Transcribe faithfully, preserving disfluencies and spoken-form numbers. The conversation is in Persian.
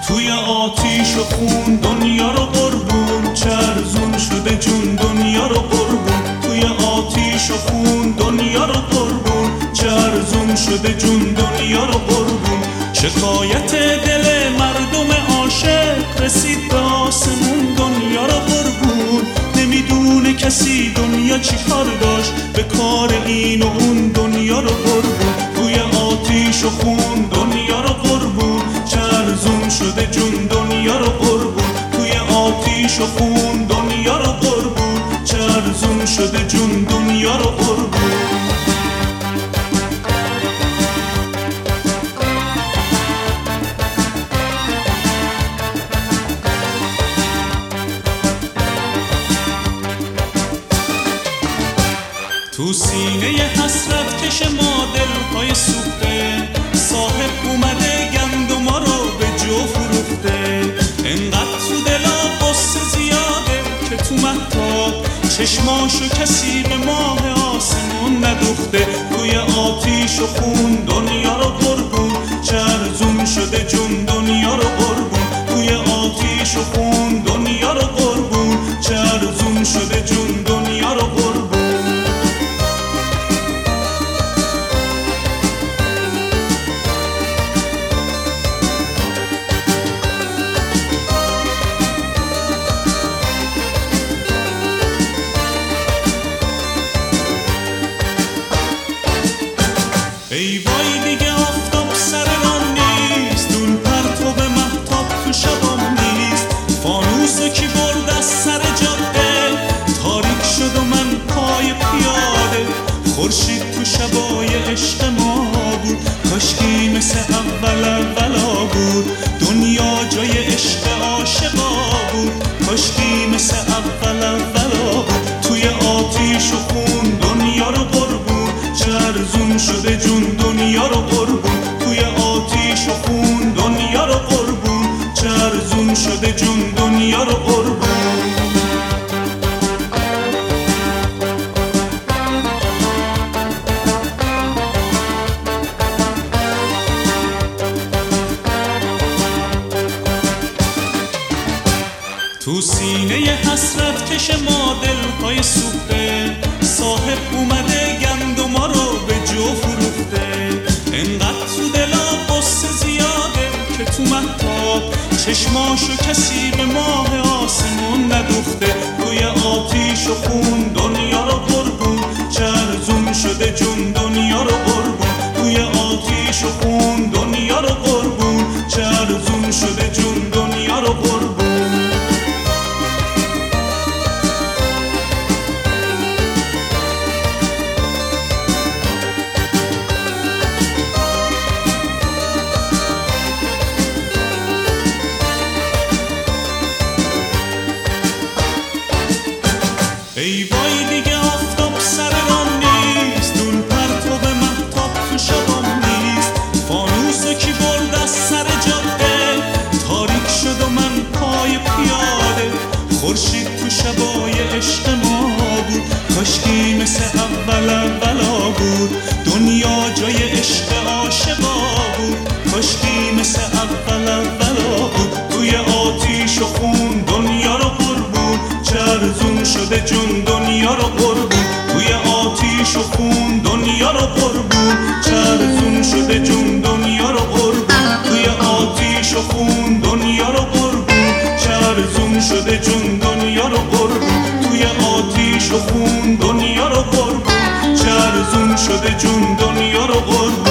توی آتیش و خون دنیا رو قربون، چرزون شده جون دنیا رو قربون. توی آتیش و خون دنیا رو قربون، چرزون شده جون دنیا رو قربون. شکایت دل مردم عاشق رسید به آسمون دنیا رو قربون. نمیدونه کسی دنیا چی کار داشت، به کار این و اون دنیا رو قربون. توی آتیش و خون دنیا رو قربون، چرزون شده جون دنیا رو قربون. توی آتیش و خون دنیا رو قربون، چرزون شده جون دنیا رو قربون. تو سینه حسرت کش ما دلهای سوخته، صاحب اومده گندما رو به جو فروخته. انقدر تو دلا قصه زیاده که تو مهتاب چشماشو کسی به ماه آسمون ندوخته. توی آتیش و خون دنیا رو قربون، چرزون شده جون دنیا رو قربون. توی آتیش و خون دنیا رو قربون، چرزون شده جون دنیا رو قربون. ای وای دیگه آفتاب سر راه نیست، اون پرتو مهتاب تو شبام نیست. فانوسو کی برد از سر جاده، تاریک شد و من پای پیاده. خورشید تو شبای عشق ما بود، کاشکی مثل اول اولا بود. دنیا جای عشق عاشقا بود، کاشکی مثل اول اولا بود. توی آتیش و خون دنیا رو قربون، چرزون شده جون دنیا رو قربون. توی آتیش و خون دنیا رو قربون، چرزون شده جون دنیا رو قربون. تو سینه حسرت کش ما دلهای سوخته، صاحب اومده گندما رو به جو فروخته. انقدر تو دلا قصه زیاده که تو مهتاب چشماشو کسی به ماه آسمون ندوخته. توی آتیش و خون دنیا رو قربون، چرزون شده جون دنیا رو قربون. توی آتیش و خون دنیا رو قربون، چرزون شده جون دنیا رو قربون. ای وای دیگه آفتاب سر راه نیست، اون پرتو مهتاب تو شبام نیست. فانوسو کی برد از سر جاده، تاریک شد و من پای پیاده. خورشید تو شبای عشق ما بود، کاشکی مثل اول اولا بود. دنیا جای عشق عاشقا بود، کاشکی مثل اول اولا بود. توی آتیش و خون دنیا رو قربون، چرزون شده جون دنیا رو قربون. توی آتیش و خون دنیا رو قربون، چرزون شده جون دنیا رو قربون. توی آتیش و خون دنیا رو قربون، چرزون شده جون دنیا رو قربون. توی آتیش و خون دنیا رو قربون، چرزون شده جون دنیا رو قربون.